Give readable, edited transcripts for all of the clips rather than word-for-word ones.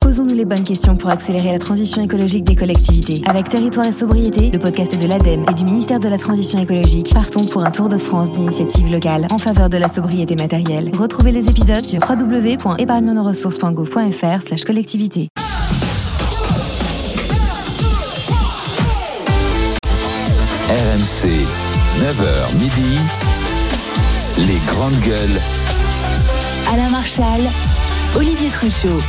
Posons-nous les bonnes questions pour accélérer la transition écologique des collectivités. Avec Territoire et Sobriété, le podcast de l'ADEME et du ministère de la Transition écologique, partons pour un tour de France d'initiatives locales en faveur de la sobriété matérielle. Retrouvez les épisodes sur www.épargnenosressources.gouv.fr/collectivité. RMC, 9h midi, les grandes gueules. Alain Marchal, Olivier Truchot.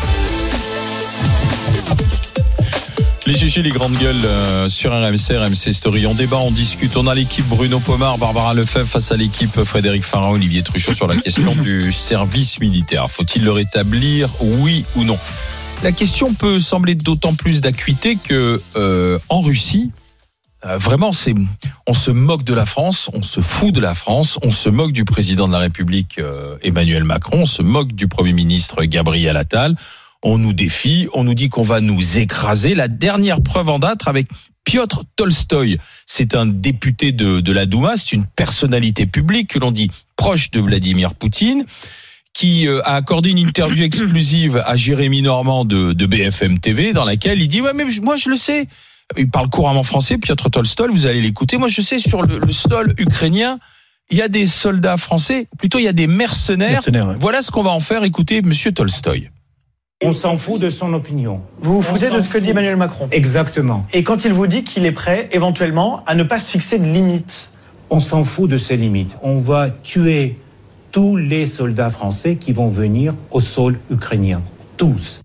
Les GG, les grandes gueules sur RMC Story. On débat, on discute. On a l'équipe Bruno Pomar, Barbara Lefebvre face à l'équipe Frédéric Farah, Olivier Truchot sur la question du service militaire. Faut-il le rétablir, oui ou non? La question peut sembler d'autant plus d'acuité que en Russie, vraiment, on se moque de la France, on se fout de la France, on se moque du président de la République Emmanuel Macron, on se moque du Premier ministre Gabriel Attal. On nous défie, on nous dit qu'on va nous écraser. La dernière preuve en date avec Piotr Tolstoï. C'est un député de la Douma, c'est une personnalité publique que l'on dit proche de Vladimir Poutine, qui a accordé une interview exclusive à Jérémy Normand de BFM TV, dans laquelle il dit « Ouais, mais moi je le sais ». Il parle couramment français, Piotr Tolstoï, vous allez l'écouter. Moi je sais, sur le sol ukrainien, il y a des soldats français, plutôt il y a des mercenaires. Ouais. Voilà ce qu'on va en faire. Écoutez, monsieur Tolstoï. On s'en fout de son opinion. Vous vous foutez de ce que dit Emmanuel Macron. Exactement. Et quand il vous dit qu'il est prêt, éventuellement, à ne pas se fixer de limites. On s'en fout de ces limites. On va tuer tous les soldats français qui vont venir au sol ukrainien. Tous.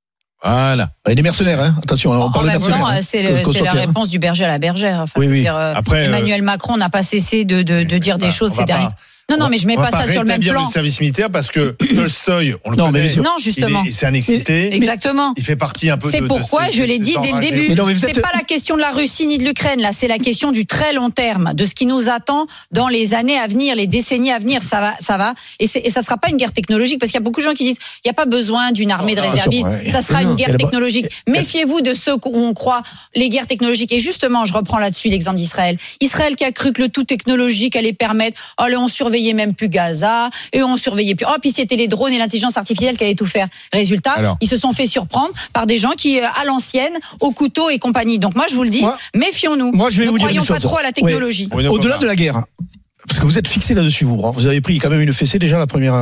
Voilà. Et des mercenaires, hein. Attention, on parle de mercenaires. C'est la réponse du berger à la bergère. Enfin, oui. Après, Emmanuel Macron n'a pas cessé de dire des choses ces derniers. Non, mais je mets pas ça sur le même plan. Le service militaire parce que Tolstoï, on le connaît. Non, justement. C'est un excité. Exactement. Il fait partie un peu de. C'est pourquoi je l'ai dit dès le début. C'est pas la question de la Russie ni de l'Ukraine. Là, c'est la question du très long terme, de ce qui nous attend dans les années à venir, les décennies à venir. Ça va. Et ça sera pas une guerre technologique parce qu'il y a beaucoup de gens qui disent il y a pas besoin d'une armée de réservistes. Ça sera une guerre technologique. Méfiez-vous de ceux où on croit les guerres technologiques. Et justement, je reprends là-dessus l'exemple d'Israël. Israël qui a cru que le tout technologique allait permettre. On surveillait même plus Gaza et on surveillait plus. Puis c'était les drones et l'intelligence artificielle qui allaient tout faire. Résultat, ils se sont fait surprendre par des gens qui, à l'ancienne, au couteau et compagnie. Donc moi, je vous le dis, méfions-nous. Moi, je vais vous dire ne croyons pas trop à la technologie. Oui. Au-delà de la guerre, parce que vous êtes fixés là-dessus, vous avez pris quand même une fessée déjà la première.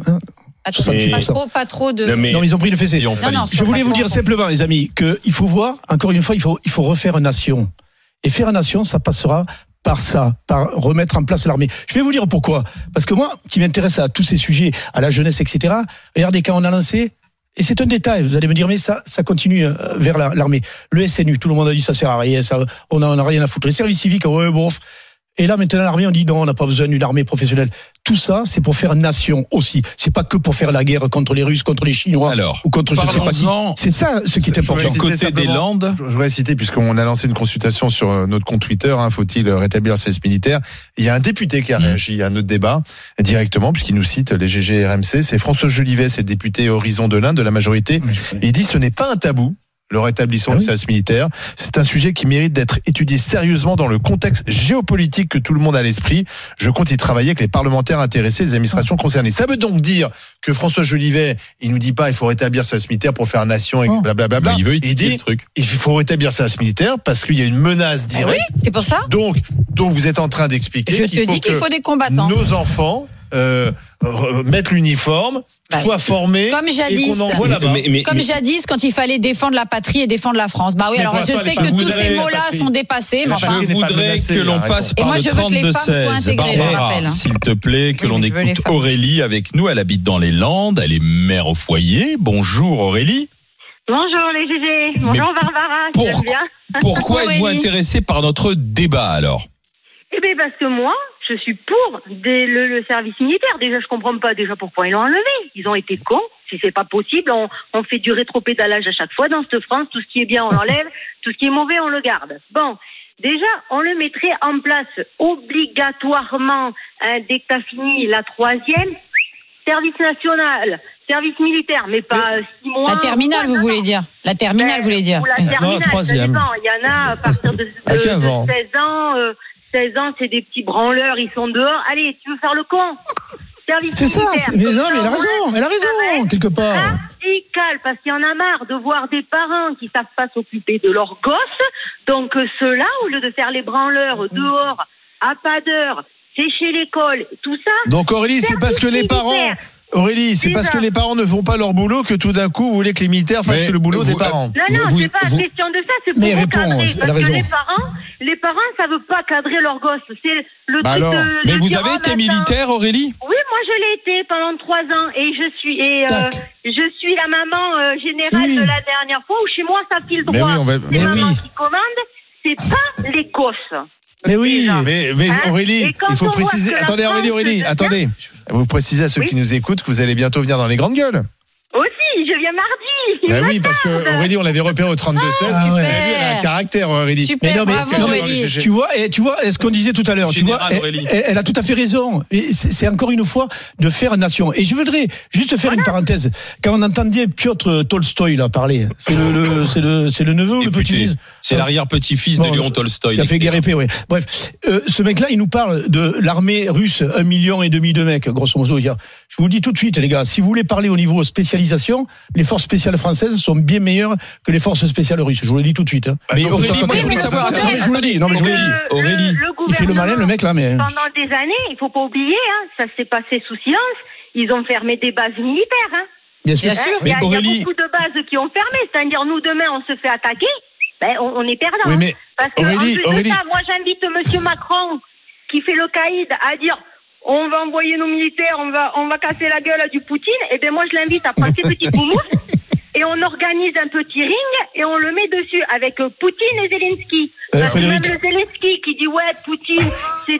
Pas trop de. Non, ils ont pris une fessée. Je voulais vous dire simplement, les amis, qu'il faut voir. Encore une fois, il faut refaire nation. Et faire nation, ça passera par remettre en place l'armée. Je vais vous dire pourquoi. Parce que moi, qui m'intéresse à tous ces sujets, à la jeunesse, etc., regardez, quand on a lancé, et c'est un détail, vous allez me dire, mais ça continue vers l'armée. Le SNU, tout le monde a dit, ça sert à rien, on a rien à foutre. Les services civiques, ouais, bof. Et là, maintenant, l'armée, on dit non, on n'a pas besoin d'une armée professionnelle. Tout ça, c'est pour faire nation aussi. C'est pas que pour faire la guerre contre les Russes, contre les Chinois, ou contre je ne sais pas qui. C'est ça ce qui est important. Du côté des Landes. Je voudrais citer, puisqu'on a lancé une consultation sur notre compte Twitter, faut-il rétablir le service militaire? Il y a un député qui a réagi à notre débat directement, puisqu'il nous cite les GG RMC. C'est François Jolivet, c'est le député Horizon de l'Inde, de la majorité. Il dit ce n'est pas un tabou. Le rétablissement du service militaire, c'est un sujet qui mérite d'être étudié sérieusement dans le contexte géopolitique que tout le monde a à l'esprit. Je compte y travailler avec les parlementaires intéressés, les administrations concernées. Ça veut donc dire que François Jolivet, il nous dit pas il faut rétablir le service militaire pour faire nation et blablabla. Il dit il faut rétablir le service militaire parce qu'il y a une menace directe. Oui, c'est pour ça. Donc vous êtes en train d'expliquer qu'il faut des combattants. Nos enfants mettent l'uniforme, soient formés comme jadis, et qu'on envoie là-bas. Comme jadis, quand il fallait défendre la patrie et défendre la France. Bah oui, alors je sais que tous ces mots-là sont dépassés. Je voudrais que l'on passe par le 32-16. Barbara, s'il te plaît, que l'on écoute Aurélie avec nous. Elle habite dans les Landes, elle est mère au foyer. Bonjour Aurélie. Bonjour les GG. Bonjour Barbara. Pourquoi êtes-vous intéressée par notre débat alors? Eh bien parce que moi, je suis pour le service militaire. Déjà, je comprends pas pourquoi ils l'ont enlevé. Ils ont été cons. Si c'est pas possible, on fait du rétropédalage à chaque fois dans cette France. Tout ce qui est bien, on l'enlève. Tout ce qui est mauvais, on le garde. Bon, déjà, on le mettrait en place obligatoirement dès que t'as fini la 3e. Service national, service militaire, mais pas 6 mois. La terminale, vous voulez dire? La terminale, vous voulez dire? Ou la terminale, la 3e. Il y en a à partir de 15 ans. 16 ans, c'est des petits branleurs, ils sont dehors. Allez, tu veux faire le con? service C'est militaire. ça. Mais non, mais elle a raison, quelque part. Radical, parce qu'il y en a marre de voir des parents qui savent pas s'occuper de leurs gosses. Donc ceux-là, au lieu de faire les branleurs dehors, à pas d'heure, sécher l'école, tout ça. Donc Aurélie, c'est parce que les parents... Aurélie, c'est parce que les parents ne font pas leur boulot que tout d'un coup, vous voulez que les militaires fassent le boulot des parents. Non, c'est pas question de ça, c'est pour recadrer. Parce que les parents, ça veut pas cadrer leurs gosses. C'est le truc de... Mais vous avez été militaire, Aurélie ? Oui, moi je l'ai été pendant 3 ans et je suis la maman générale de la dernière fois où chez moi ça file droit. C'est maman qui commande, c'est pas les gosses. Mais oui, mais Aurélie, il faut préciser. Attendez, Aurélie, attendez. Vous précisez à ceux qui nous écoutent que vous allez bientôt venir dans les grandes gueules. Aussi, je viens mardi. Oui, parce que Aurélie, on l'avait repéré au 32-16. Vous avez vu, elle a un caractère, Aurélie. Super, bravo, Aurélie. Tu vois, ce qu'on disait tout à l'heure. Tu vois, elle a tout à fait raison. Et c'est encore une fois de faire nation. Et je voudrais juste faire une parenthèse. Quand on entendait Piotr Tolstoï là parler, c'est le neveu ou le petit-fils ? C'est l'arrière-petit-fils de Léon Tolstoï. Il a fait guerre épée, oui. Bref, ce mec-là, il nous parle de l'armée russe, 1,5 million de mecs, grosso modo. Je vous le dis tout de suite, les gars, si vous voulez parler au niveau spécialisation, les forces spéciales françaises sont bien meilleures que les forces spéciales russes. Je vous le dis tout de suite. Mais Aurélie, moi, je voulais savoir. Je vous le dis. Aurélie, il fait le malin, le mec là, mais pendant des années, il faut pas oublier, ça s'est passé sous silence. Ils ont fermé des bases militaires. Bien sûr. Il y a beaucoup de bases qui ont fermé. C'est-à-dire, nous demain, on se fait attaquer. On est perdant. Oui, mais parce que Aurélie, en plus de ça, moi j'invite monsieur Macron qui fait le caïd à dire on va envoyer nos militaires, on va casser la gueule du Poutine. Et bien moi je l'invite à prendre ses petits poumoufs et on organise un petit ring et on le met dessus avec Poutine et Zelensky. Parce que même le Zelensky qui dit ouais Poutine c'est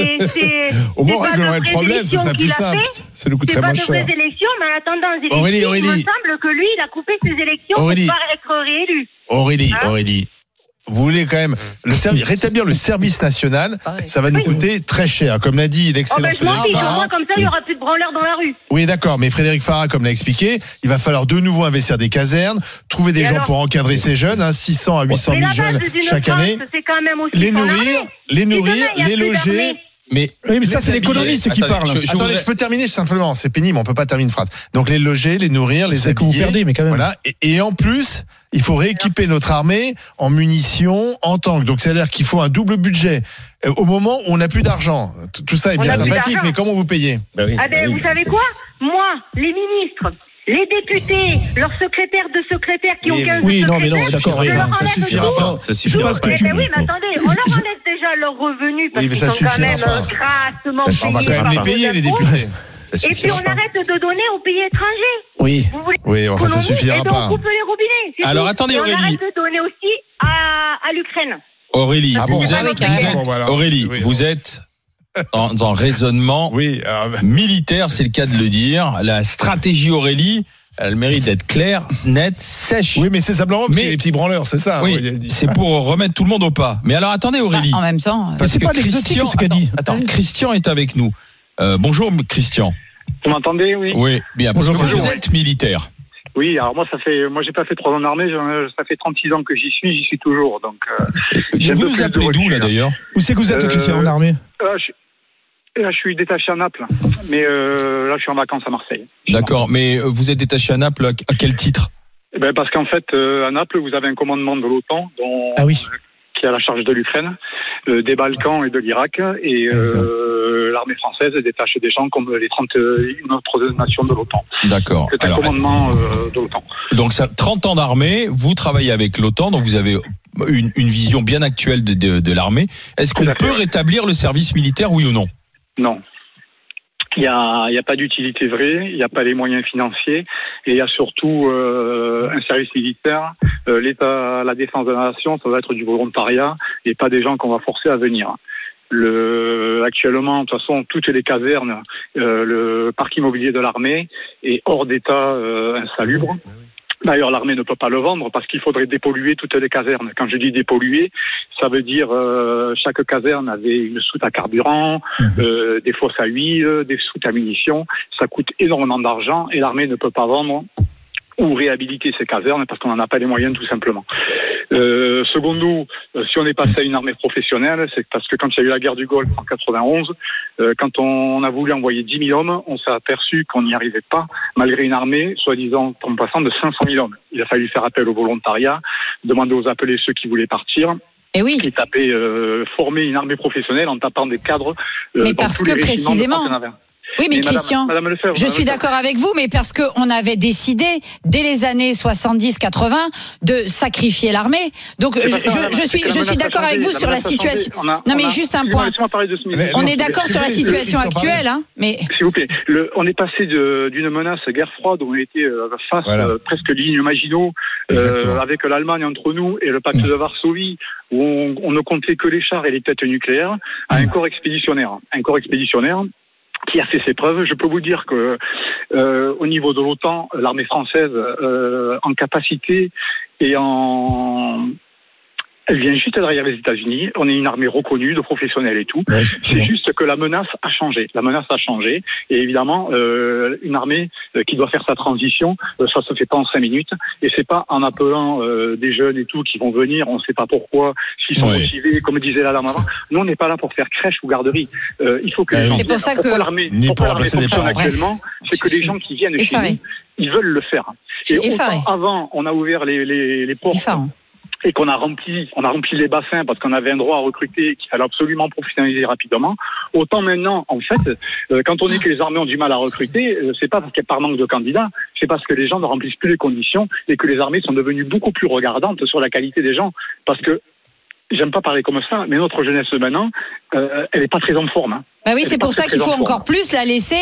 des au moins réglerait le problème, ce serait plus simple. C'est le coût très moins cher. C'est pas de vraies élections, mais en attendant Zelensky, il me semble que lui il a coupé ses élections pour pas être réélu. Aurélie, vous voulez quand même rétablir le service national, ça va nous coûter très cher, comme l'a dit l'excellent Frédéric Farah. Comme ça, il n'y aura plus de branleurs dans la rue. Oui, d'accord, mais Frédéric Farah, comme l'a expliqué, il va falloir de nouveau investir des casernes, trouver des gens pour encadrer ces jeunes, 600 à 800 000 jeunes chaque année, les nourrir, les loger. Mais ça, c'est l'économiste qui parle. Attendez, je peux terminer simplement. C'est pénible, on peut pas terminer une phrase. Donc, les loger, les nourrir, les habiller. Que vous perdez, mais quand même. Voilà. Et en plus, il faut rééquiper notre armée en munitions, en tanks. Donc, c'est-à-dire qu'il faut un double budget. Au moment où on n'a plus d'argent. Tout ça est bien sympathique, mais comment vous payez? Vous savez quoi? Moi, les ministres, les députés, leurs secrétaires de secrétaires qui ont 15 Oui, non, mais non, d'accord, ça suffira pas. Ça suffira pas. Oui, mais attendez, on leur enlève déjà leurs revenus parce qu'ils sont quand même grassement payés. On va quand même les payer, les députés. Et puis on arrête de donner aux pays étrangers. Oui, enfin ça suffira pas. On coupe les robinets. Alors attendez, Aurélie. On arrête de donner aussi à l'Ukraine. Aurélie, vous êtes dans un raisonnement militaire, c'est le cas de le dire. La stratégie Aurélie, elle mérite d'être claire, nette, sèche. Oui, mais c'est simplement parce que les petits branleurs, c'est ça. Oui, c'est pour remettre tout le monde au pas. Mais alors attendez, Aurélie. En même temps, parce que Christian, ce qu'a dit. Attends, Christian est avec nous. Bonjour, Christian. Vous m'entendez? Oui. Oui, bien. Parce que vous êtes militaire. Oui, alors moi j'ai pas fait 3 ans d'armée, ça fait 36 ans que j'y suis toujours. Donc. Vous nous appelez d'où là d'ailleurs? Où c'est que vous êtes, Christian, en armée? Là, je suis détaché à Naples, mais là, je suis en vacances à Marseille. D'accord, mais vous êtes détaché à Naples à quel titre? Parce qu'en fait, à Naples, vous avez un commandement de l'OTAN qui a la charge de l'Ukraine, des Balkans et de l'Irak, et l'armée française détache des gens comme les 31 autres nations de l'OTAN. D'accord. C'est un commandement de l'OTAN. Donc, ça, 30 ans d'armée, vous travaillez avec l'OTAN, donc vous avez une vision bien actuelle de l'armée. Est-ce qu'on peut rétablir le service militaire, oui ou non? Non. Il y a pas d'utilité vraie, il n'y a pas les moyens financiers, et il y a surtout un service militaire. L'État, la défense de la nation, ça va être du volontariat et pas des gens qu'on va forcer à venir. Actuellement, de toute façon, toutes les casernes, le parc immobilier de l'armée est hors d'état insalubre. D'ailleurs, l'armée ne peut pas le vendre parce qu'il faudrait dépolluer toutes les casernes. Quand je dis dépolluer, ça veut dire chaque caserne avait une soute à carburant, des fosses à huile, des soutes à munitions. Ça coûte énormément d'argent et l'armée ne peut pas vendre ou réhabiliter ces casernes parce qu'on n'en a pas les moyens tout simplement. Secondo, si on est passé à une armée professionnelle, c'est parce que quand il y a eu la guerre du Golfe en 91, quand on a voulu envoyer 10 000 hommes, on s'est aperçu qu'on n'y arrivait pas, malgré une armée, soi-disant, en passant de 500 000 hommes. Il a fallu faire appel au volontariat, demander aux appelés ceux qui voulaient partir. Et oui. Et taper, former une armée professionnelle en tapant des cadres. Mais parce que précisément. Oui, mais Christian, Madame Lefebvre, je suis d'accord avec vous, mais parce qu'on avait décidé, dès les années 70-80, de sacrifier l'armée. Donc, je suis d'accord avec vous sur la situation. Non, mais juste un point. On est d'accord sur la situation actuelle, hein, mais. S'il vous plaît. On est passé d'une menace guerre froide où on était face presque ligne Maginot, avec l'Allemagne entre nous et le pacte de Varsovie, où on ne comptait que les chars et les têtes nucléaires, à un corps expéditionnaire. Un corps expéditionnaire qui a fait ses preuves. Je peux vous dire que au niveau de l'OTAN, l'armée française en capacité et elle vient juste derrière les États-Unis. On est une armée reconnue, de professionnels et tout. Ouais, c'est juste que la menace a changé. La menace a changé. Et évidemment, une armée qui doit faire sa transition, ça se fait pas en 5 minutes. Et c'est pas en appelant des jeunes et tout qui vont venir. On ne sait pas pourquoi, s'ils sont motivés, comme disait la dame avant. Nous, on n'est pas là pour faire crèche ou garderie. Il faut que c'est pour ça que l'armée fonctionne actuellement, c'est que les gens qui viennent chez nous, ils veulent le faire. Et avant, on a ouvert les portes. Et qu'on a rempli les bassins parce qu'on avait un droit à recruter qu'il fallait absolument professionnaliser rapidement. Autant maintenant, en fait, quand on dit que les armées ont du mal à recruter, c'est pas parce qu'il y a par manque de candidats, c'est parce que les gens ne remplissent plus les conditions et que les armées sont devenues beaucoup plus regardantes sur la qualité des gens. Parce que, j'aime pas parler comme ça, mais notre jeunesse maintenant, elle est pas très en forme. Hein. Bah oui, c'est pour ça qu'il faut encore plus la laisser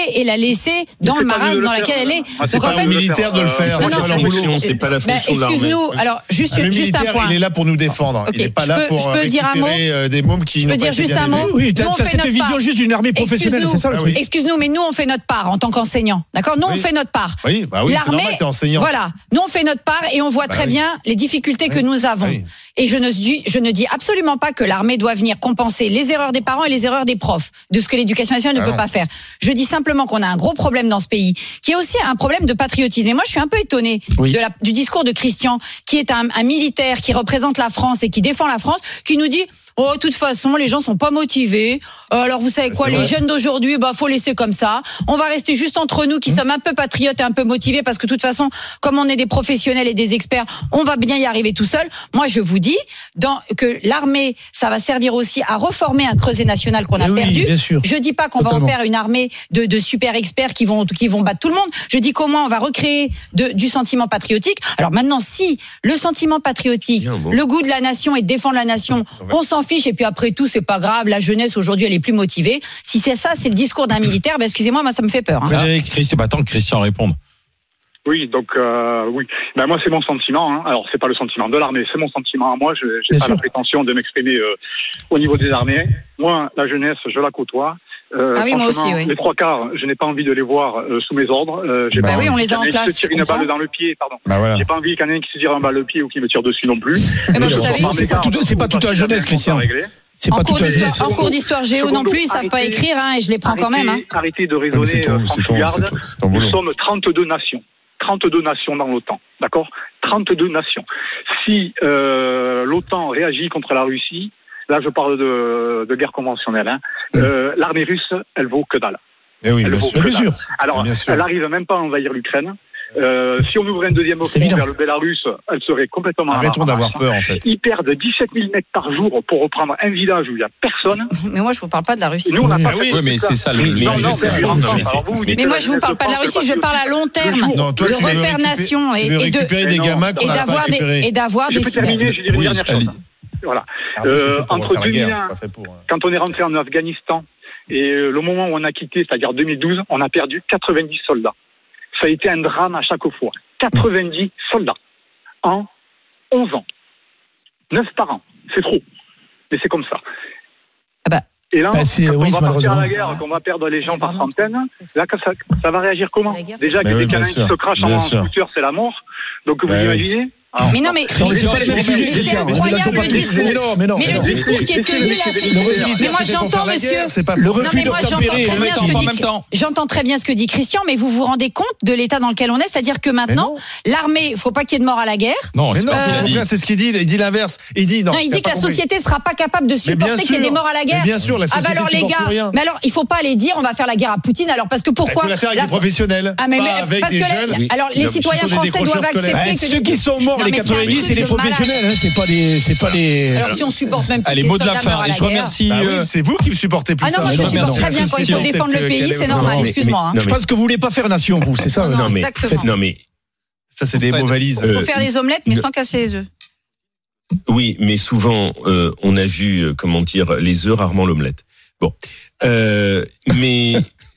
dans le marasme dans lequel elle est. C'est pas aux militaires de le faire. C'est pas la fonction de l'armée. Excuse-nous. Alors juste un point. Il est là pour nous défendre. Il n'est pas là pour récupérer des mômes qui. Je peux dire juste un mot. Oui, t'as cette vision juste d'une armée professionnelle, c'est ça le truc. Excuse-nous, mais nous on fait notre part en tant qu'enseignants. D'accord ? Nous on fait notre part. Oui, bah oui. L'armée, voilà. Nous on fait notre part et on voit très bien les difficultés que nous avons. Et je ne dis absolument pas que l'armée doit venir compenser les erreurs des parents et les erreurs des profs de ce que l'éducation nationale ne peut pas faire. Je dis simplement qu'on a un gros problème dans ce pays, qui est aussi un problème de patriotisme. Et moi, je suis un peu étonnée du discours de Christian, qui est un militaire qui représente la France et qui défend la France, qui nous dit oh, de toute façon, les gens sont pas motivés. Alors, vous savez quoi, les jeunes d'aujourd'hui, faut laisser comme ça. On va rester juste entre nous qui sommes un peu patriotes et un peu motivés parce que de toute façon, comme on est des professionnels et des experts, on va bien y arriver tout seul. Moi, je vous dis que l'armée, ça va servir aussi à reformer un creuset national qu'on a perdu. Je dis pas qu'on va en faire une armée de super experts qui vont battre tout le monde. Je dis qu'au moins, on va recréer du sentiment patriotique. Alors maintenant, si le sentiment patriotique, le goût de la nation et de défendre la nation, on s'en fiche et puis après tout, c'est pas grave. La jeunesse aujourd'hui, elle est plus motivée. Si c'est ça, c'est le discours d'un militaire. Excusez-moi, moi ça me fait peur. Attends que Christian réponde. Oui, donc oui. Moi, c'est mon sentiment. Hein. Alors, c'est pas le sentiment de l'armée, c'est mon sentiment à moi. Je n'ai pas la prétention de m'exprimer au niveau des armées. Moi, la jeunesse, je la côtoie. Moi aussi, oui. Les 3/4, je n'ai pas envie de les voir sous mes ordres. Oui, on les a en classe. Se tire une balle dans le pied, pardon. J'ai pas envie qu'il y en ait un qui se tire une balle dans le pied ou qui me tire dessus non plus. C'est pas toute la jeunesse, Christian. En cours d'histoire géo non plus, ils savent pas écrire, et je les prends quand même. Arrêtez de raisonner, France-Garde. Nous sommes 32 nations. 32 nations dans l'OTAN, d'accord ? 32 nations. Si l'OTAN réagit contre la Russie, là je parle de guerre conventionnelle, l'armée russe, elle vaut que dalle. Oui, bien sûr. Alors, elle n'arrive même pas à envahir l'Ukraine. Si on ouvrait un deuxième front vers le Bélarus, elle serait complètement... Arrêtons d'avoir peur, en fait. Ils perdent 17 000 mètres par jour pour reprendre un village où il n'y a personne. Mais moi, je vous parle pas de la Russie. Nous, on n'a pas mais c'est ça. Mais moi, je vous parle pas de la Russie, je parle à long terme. De refaire nation et récupérer des gamins qu'on n'a pas récupérés. Et d'avoir des... Je peux terminer, je dirais une dernière chose. Voilà. Entre 2001, quand on est rentré en Afghanistan, et le moment où on a quitté, c'est-à-dire 2012, on a perdu 90 soldats. Ça a été un drame à chaque fois. 90 soldats en 11 ans. 9 par an. C'est trop. Mais c'est comme ça. Et là, quand on va partir à la guerre, qu'on va perdre les gens par centaines, là, ça va réagir comment ? Déjà que des canins qui se crachent en scooter, c'est la mort. Donc vous imaginez ? Mais non, mais c'est pas le même sujet. C'est incroyable le discours. Mais le discours qui est tenu là, mais moi j'entends monsieur. Le refus J'entends très bien ce que dit Christian, mais vous vous rendez compte de l'état dans lequel on est, c'est-à-dire que maintenant l'armée, faut pas qu'il y ait de mort à la guerre. Non, c'est ce qu'il dit. Il dit l'inverse. Il dit non. Il dit que la société sera pas capable de supporter qu'il y ait des morts à la guerre. Bien sûr, la société. Ah bah alors les gars, mais alors il faut pas aller dire on va faire la guerre à Poutine. Alors parce que pourquoi? Il faut la faire avec des professionnels. Ah mais parce que alors les citoyens français doivent accepter que ceux qui sont morts les 90, c'est les professionnels, hein, c'est pas les. Alors si on supporte même plus les mots de la fin. Et je remercie. C'est vous qui supportez plus ça. Ah non, moi je supporte très bien quand il faut défendre le pays, c'est normal. Excuse-moi. Je pense que vous voulez pas faire nation, vous, c'est ça. Non mais ça c'est des mots valises. Il faut faire des omelettes, mais sans casser les œufs. Oui, mais souvent on a vu les œufs, rarement l'omelette. Bon, mais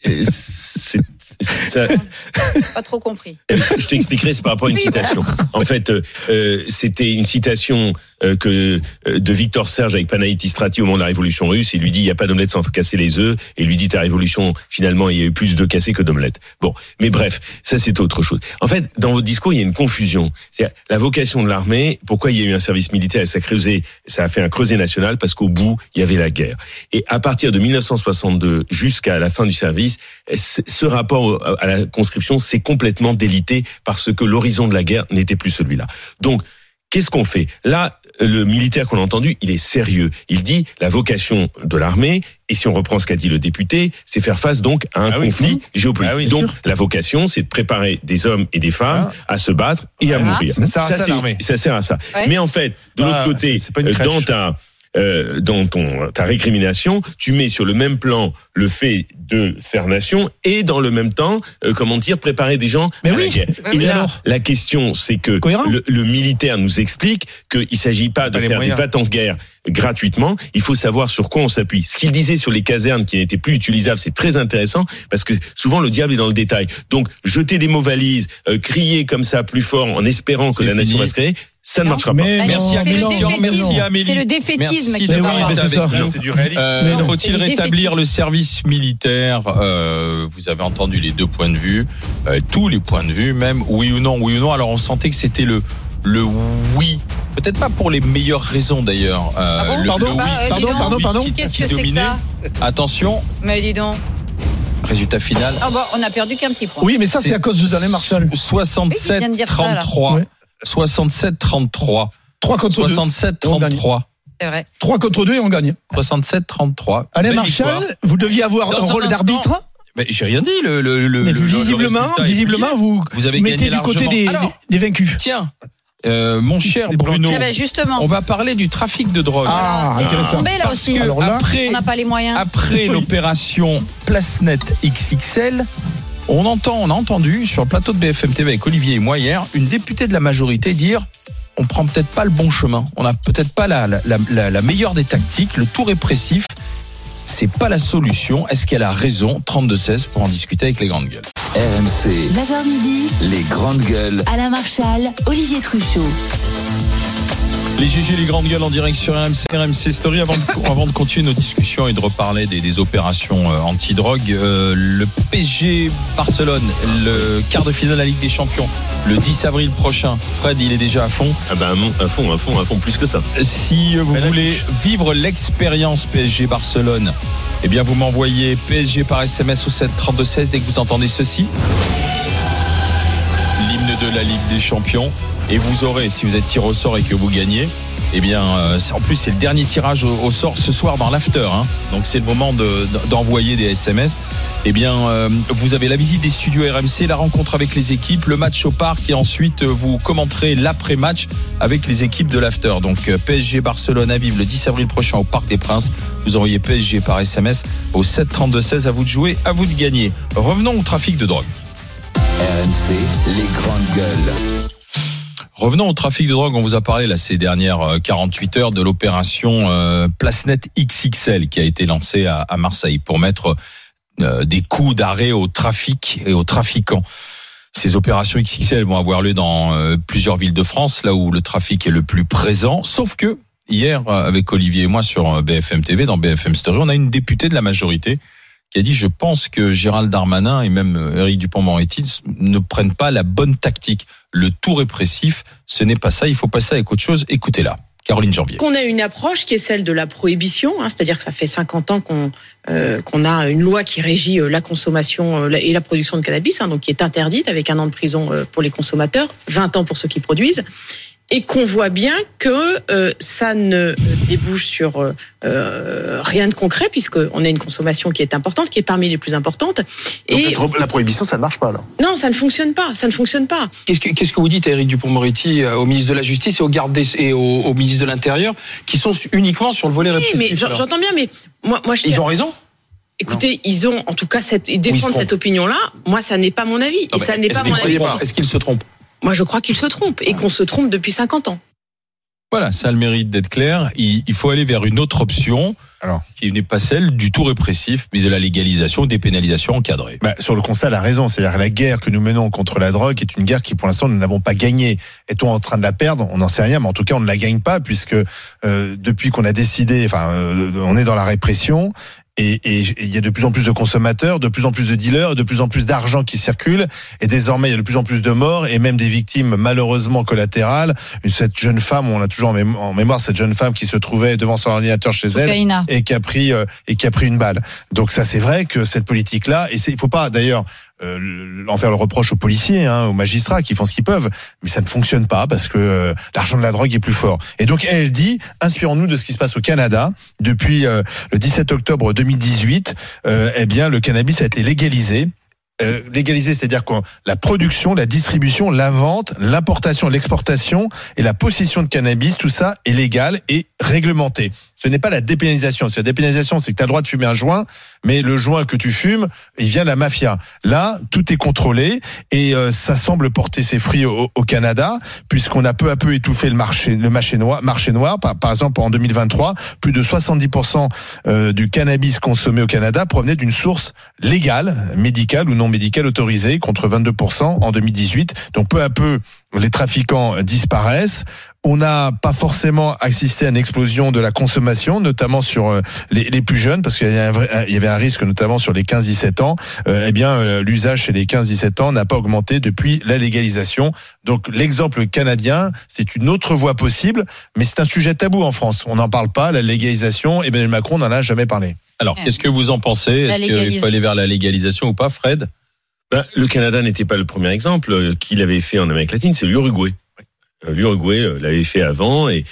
ça... Pas trop compris. Je t'expliquerai, c'est par rapport à une citation. En fait, c'était une citation de Victor Serge avec Panaïtis Strati au moment de la Révolution russe. Il lui dit, il n'y a pas d'omelette sans casser les œufs. Et il lui dit, ta révolution, finalement, il y a eu plus d'œufs cassés que d'omelettes. Bon, mais bref, ça c'est autre chose. En fait, dans votre discours, il y a une confusion. C'est-à-dire, la vocation de l'armée, pourquoi il y a eu un service militaire et ça a fait un creuset national parce qu'au bout, il y avait la guerre. Et à partir de 1962 jusqu'à la fin du service, ce rapport à la conscription s'est complètement délité parce que l'horizon de la guerre n'était plus celui-là. Donc, qu'est-ce qu'on fait? Là, le militaire qu'on a entendu, il est sérieux. Il dit la vocation de l'armée, et si on reprend ce qu'a dit le député, c'est faire face donc à un conflit géopolitique. Donc la vocation, c'est de préparer des hommes et des femmes à se battre et à mourir. Ça sert à ça, l'armée. Ça sert à ça. Ouais. Mais en fait, de l'autre côté, dans ta récrimination, tu mets sur le même plan le fait de faire nation et dans le même temps, préparer des gens à la guerre. Et là, la question, c'est que le militaire nous explique qu'il ne s'agit pas de faire des va-t-en-guerre gratuitement. Il faut savoir sur quoi on s'appuie. Ce qu'il disait sur les casernes qui n'étaient plus utilisables, c'est très intéressant parce que souvent le diable est dans le détail. Donc, jeter des mots valises, crier comme ça plus fort en espérant que la nation va se créer, ça ne marchera pas. Merci à Christian, merci à Amélie. C'est le défaitisme qui c'est du réalisme. Faut-il rétablir le service militaire? Vous avez entendu les deux points de vue, tous les points de vue, même oui ou non. Alors on sentait que c'était le oui, peut-être pas pour les meilleures raisons d'ailleurs. Pardon. Qu'est-ce que c'est que ça? Attention. Mais dis donc. Résultat final. On a perdu qu'un petit point. Oui, mais ça c'est à cause de Alain Marshall. 67-33. 67-33. 3 contre 2. 67-33. C'est vrai. 3 contre 2 et on gagne. 67-33. Alain Marshall, vous deviez avoir un rôle d'arbitre. Mais j'ai rien dit. Mais visiblement, vous avez mettez du côté des vaincus. Tiens. Mon cher Bruno, justement, on va parler du trafic de drogue. Intéressant. Là aussi. Alors là, on n'a pas les moyens. Après l'opération PlaceNet XXL, on a entendu sur le plateau de BFM TV avec Olivier et moi hier, une députée de la majorité dire on prend peut-être pas le bon chemin, on n'a peut-être pas la meilleure des tactiques, le tout répressif. C'est pas la solution. Est-ce qu'elle a raison? 32-16 pour en discuter avec les grandes gueules. RMC, 9h midi, les grandes gueules. Alain Marshall, Olivier Truchot. Les GG, les grandes gueules en direct sur RMC Story. Avant de continuer nos discussions et de reparler des opérations anti-drogue, le PSG Barcelone, le quart de finale de la Ligue des Champions, le 10 avril prochain. Fred, il est déjà à fond. À fond, plus que ça. Si vous voulez vivre l'expérience PSG Barcelone, eh bien vous m'envoyez PSG par SMS au 732-16 dès que vous entendez ceci. L'hymne de la Ligue des Champions. Et vous aurez, si vous êtes tiré au sort et que vous gagnez, eh bien, en plus c'est le dernier tirage au sort ce soir dans l'after, hein. Donc c'est le moment d'envoyer des SMS. Eh bien, vous avez la visite des studios RMC, la rencontre avec les équipes, le match au parc et ensuite vous commenterez l'après-match avec les équipes de l'after. Donc PSG Barcelone à vivre le 10 avril prochain au Parc des Princes. Vous envoyez PSG par SMS au 732-16, à vous de jouer, à vous de gagner. Revenons au trafic de drogue. RMC, les grandes gueules. Revenons au trafic de drogue. On vous a parlé là ces dernières 48 heures de l'opération PlaceNet XXL qui a été lancée à Marseille pour mettre des coups d'arrêt au trafic et aux trafiquants. Ces opérations XXL vont avoir lieu dans plusieurs villes de France, là où le trafic est le plus présent. Sauf que hier, avec Olivier et moi sur BFM TV, dans BFM Story, on a une députée de la majorité qui a dit « Je pense que Gérald Darmanin et même Éric Dupond-Moretti ne prennent pas la bonne tactique. Le tout répressif, ce n'est pas ça, il faut passer avec autre chose. » Écoutez-la. Caroline Janvier. Qu'on a une approche qui est celle de la prohibition, c'est-à-dire que ça fait 50 ans qu'on a une loi qui régit la consommation et la production de cannabis, donc qui est interdite avec 1 an de prison pour les consommateurs, 20 ans pour ceux qui produisent, et qu'on voit bien que ça ne débouche sur rien de concret, puisqu'on a une consommation qui est importante, qui est parmi les plus importantes. Donc la prohibition, ça ne marche pas, alors? Non, ça ne fonctionne pas. Qu'est-ce que vous dites à Éric Dupond-Moretti, au ministre de la Justice et au ministre de l'Intérieur, qui sont uniquement sur le volet répressif? Mais j'entends bien, mais moi ils ont raison? Écoutez, ils ont en tout cas ils défendent cette opinion-là. Moi, ça n'est pas mon avis. Non, et ça n'est pas mon avis. Est-ce qu'ils se trompent? Moi, je crois qu'ils se trompent et qu'on se trompe depuis 50 ans. Voilà, ça a le mérite d'être clair. Il faut aller vers une autre option, qui n'est pas celle du tout répressif, mais de la légalisation, des pénalisations encadrées. Sur le constat, elle a raison. C'est-à-dire la guerre que nous menons contre la drogue est une guerre qui, pour l'instant, nous n'avons pas gagnée. Est-on en train de la perdre? On n'en sait rien, mais en tout cas, on ne la gagne pas, puisque depuis qu'on a décidé, on est dans la répression. Et il y a de plus en plus de consommateurs, de plus en plus de dealers, de plus en plus d'argent qui circule. Et désormais, il y a de plus en plus de morts et même des victimes malheureusement collatérales. Cette jeune femme, on a toujours en mémoire cette jeune femme qui se trouvait devant son ordinateur chez elle et qui a pris une balle. Donc ça, c'est vrai que cette politique-là, il faut pas d'ailleurs en faire le reproche aux policiers, aux magistrats qui font ce qu'ils peuvent, mais ça ne fonctionne pas parce que l'argent de la drogue est plus fort. Et donc elle dit, inspirons-nous de ce qui se passe au Canada. Depuis le 17 octobre 2018, le cannabis a été légalisé. Légalisé, c'est-à-dire que la production, la distribution, la vente, l'importation, l'exportation et la possession de cannabis, tout ça est légal et réglementé. Ce n'est pas la dépénalisation. La dépénalisation, c'est que tu as le droit de fumer un joint, mais le joint que tu fumes, il vient de la mafia. Là, tout est contrôlé et ça semble porter ses fruits au Canada, puisqu'on a peu à peu étouffé le marché noir. Par exemple, en 2023, plus de 70% du cannabis consommé au Canada provenait d'une source légale, médicale ou non médicale autorisée, contre 22% en 2018. Donc peu à peu, les trafiquants disparaissent. On n'a pas forcément assisté à une explosion de la consommation, notamment sur les plus jeunes, parce qu'il y avait un risque, notamment sur les 15-17 ans. L'usage chez les 15-17 ans n'a pas augmenté depuis la légalisation. Donc l'exemple canadien, c'est une autre voie possible, mais c'est un sujet tabou en France. On n'en parle pas, la légalisation. Emmanuel Macron n'en a jamais parlé. Alors, qu'est-ce que vous en pensez? Est-ce qu'il faut aller vers la légalisation ou pas, Fred? Le Canada n'était pas le premier exemple qu'il avait fait en Amérique latine, c'est l'Uruguay. L'Uruguay l'avait fait avant et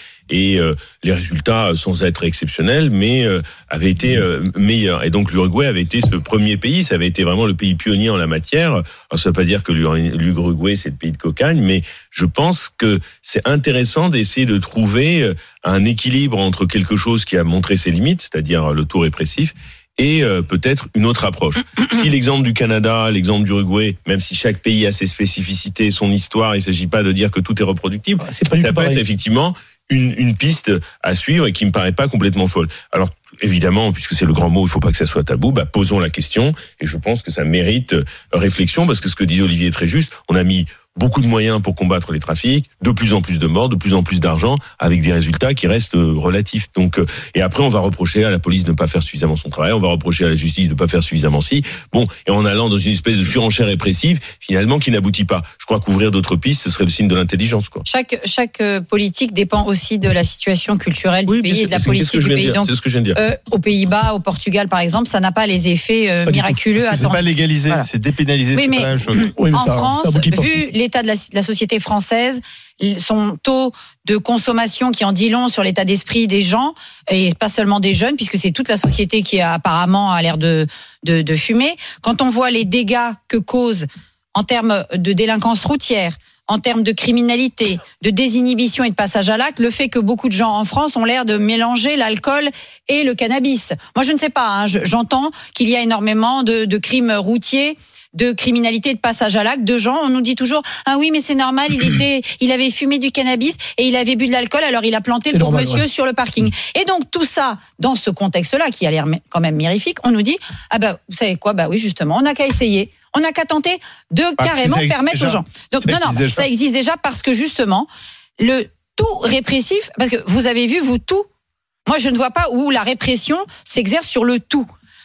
les résultats, sans être exceptionnels, mais avaient été meilleurs. Et donc l'Uruguay avait été ce premier pays, ça avait été vraiment le pays pionnier en la matière. Alors ça ne veut pas dire que l'Uruguay c'est le pays de cocagne, mais je pense que c'est intéressant d'essayer de trouver un équilibre entre quelque chose qui a montré ses limites, c'est-à-dire le tout répressif, et peut-être une autre approche. Si l'exemple du Canada, l'exemple du Uruguay, même si chaque pays a ses spécificités, son histoire, il ne s'agit pas de dire que tout est reproductible, ça peut être effectivement une piste à suivre et qui me paraît pas complètement folle. Alors évidemment, puisque c'est le grand mot, il ne faut pas que ça soit tabou, posons la question, et je pense que ça mérite réflexion, parce que ce que disait Olivier est très juste, on a mis beaucoup de moyens pour combattre les trafics, de plus en plus de morts, de plus en plus d'argent, avec des résultats qui restent relatifs. Donc, et après, on va reprocher à la police de ne pas faire suffisamment son travail, on va reprocher à la justice de ne pas faire suffisamment ci. Bon, et en allant dans une espèce de surenchère répressive, finalement, qui n'aboutit pas. Je crois qu'ouvrir d'autres pistes, ce serait le signe de l'intelligence, quoi. Chaque politique dépend aussi de la situation culturelle du pays et de la politique du pays. Donc, c'est ce que je viens de dire. Aux Pays-Bas, au Portugal, par exemple, ça n'a pas les effets miraculeux. C'est pas légalisé, c'est dépénalisé, c'est pas la même chose. En France, vu l'état de la société française, son taux de consommation qui en dit long sur l'état d'esprit des gens, et pas seulement des jeunes, puisque c'est toute la société qui apparemment a l'air de fumer. Quand on voit les dégâts que cause en termes de délinquance routière, en termes de criminalité, de désinhibition et de passage à l'acte, le fait que beaucoup de gens en France ont l'air de mélanger l'alcool et le cannabis. Moi, je ne sais pas, j'entends qu'il y a énormément de crimes routiers, de criminalité, de passage à l'acte, de gens, on nous dit toujours, ah oui, mais c'est normal, il avait fumé du cannabis et il avait bu de l'alcool, alors il a planté le pauvre monsieur sur le parking. Et donc, tout ça, dans ce contexte-là, qui a l'air quand même mirifique, on nous dit, vous savez quoi, oui, justement, on n'a qu'à essayer. On n'a qu'à tenter de carrément permettre aux gens. Donc, ça existe déjà parce que justement, le tout répressif, parce que vous avez vu, tout, moi je ne vois pas où la répression s'exerce sur le tout.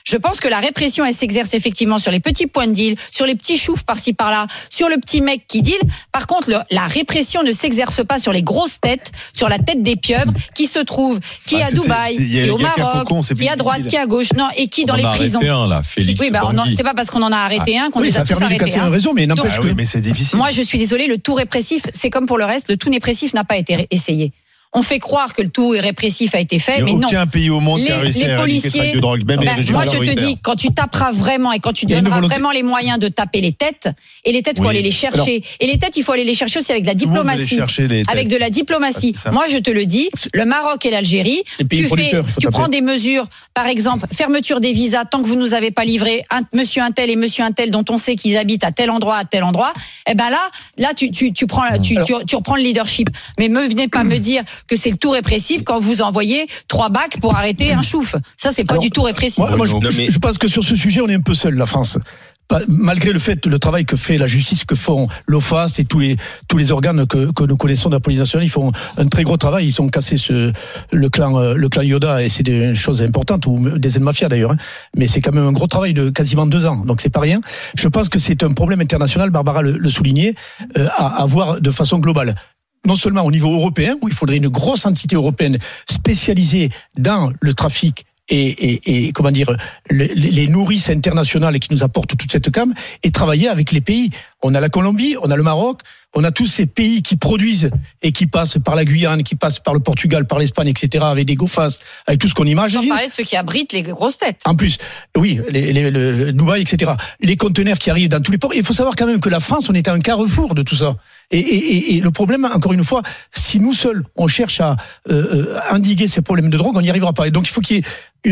Je pense que la répression, elle s'exerce effectivement sur les petits points de deal, sur les petits choufs par-ci par-là, sur le petit mec qui deal. Par contre, la répression ne s'exerce pas sur les grosses têtes, sur la tête des pieuvres qui se trouvent, qui est à Dubaï, qui est au Maroc, qui est à droite, qui est à gauche, non, et qui dans les prisons. On en a arrêté un là, Félix. Oui, c'est pas parce qu'on en a arrêté un qu'on les a tous arrêtés. Raison, mais n'empêche que. Mais c'est difficile. Moi, je suis désolée, le tout répressif, c'est comme pour le reste, le tout répressif n'a pas été essayé. On fait croire que le tout répressif a été fait, mais non. Aucun pays au monde qui a réussi à éradiquer le trafic de drogue, même les régimes moi, je te dis, quand tu taperas vraiment et quand tu donneras vraiment les moyens de taper les têtes, et les têtes, il faut aller les chercher. Et les têtes, il faut aller les chercher aussi avec de la diplomatie. Avec de la diplomatie. Moi, je te le dis, le Maroc et l'Algérie, tu prends des mesures, par exemple, fermeture des visas tant que vous nous avez pas livré monsieur un tel et monsieur un tel dont on sait qu'ils habitent à tel endroit, et ben là, tu reprends le leadership. Mais venez pas me dire que c'est le tout répressif quand vous envoyez 3 bacs pour arrêter un chouf. Ça, c'est pas du tout répressif. Moi, je pense que sur ce sujet, on est un peu seul, la France. Malgré le travail que fait la justice, que font l'OFAS et tous les organes que nous connaissons de la police nationale, ils font un très gros travail. Ils ont cassé le clan Yoda, et c'est des choses importantes, ou des mafias d'ailleurs. Mais c'est quand même un gros travail de quasiment 2 ans. Donc c'est pas rien. Je pense que c'est un problème international, Barbara le soulignait, à voir de façon globale. Non seulement au niveau européen, où il faudrait une grosse entité européenne spécialisée dans le trafic et comment dire, les nourrices internationales qui nous apportent toute cette gamme, et travailler avec les pays. On a la Colombie, on a le Maroc, on a tous ces pays qui produisent et qui passent par la Guyane, qui passent par le Portugal, par l'Espagne, etc., avec des GoFast, avec tout ce qu'on imagine. On parlait de ceux qui abritent les grosses têtes. En plus, oui, le Dubaï, etc. Les conteneurs qui arrivent dans tous les ports. Il faut savoir quand même que la France, on est à un carrefour de tout ça. Et le problème, encore une fois, si nous seuls, on cherche à endiguer ces problèmes de drogue, on n'y arrivera pas. Et donc, il faut qu'il y ait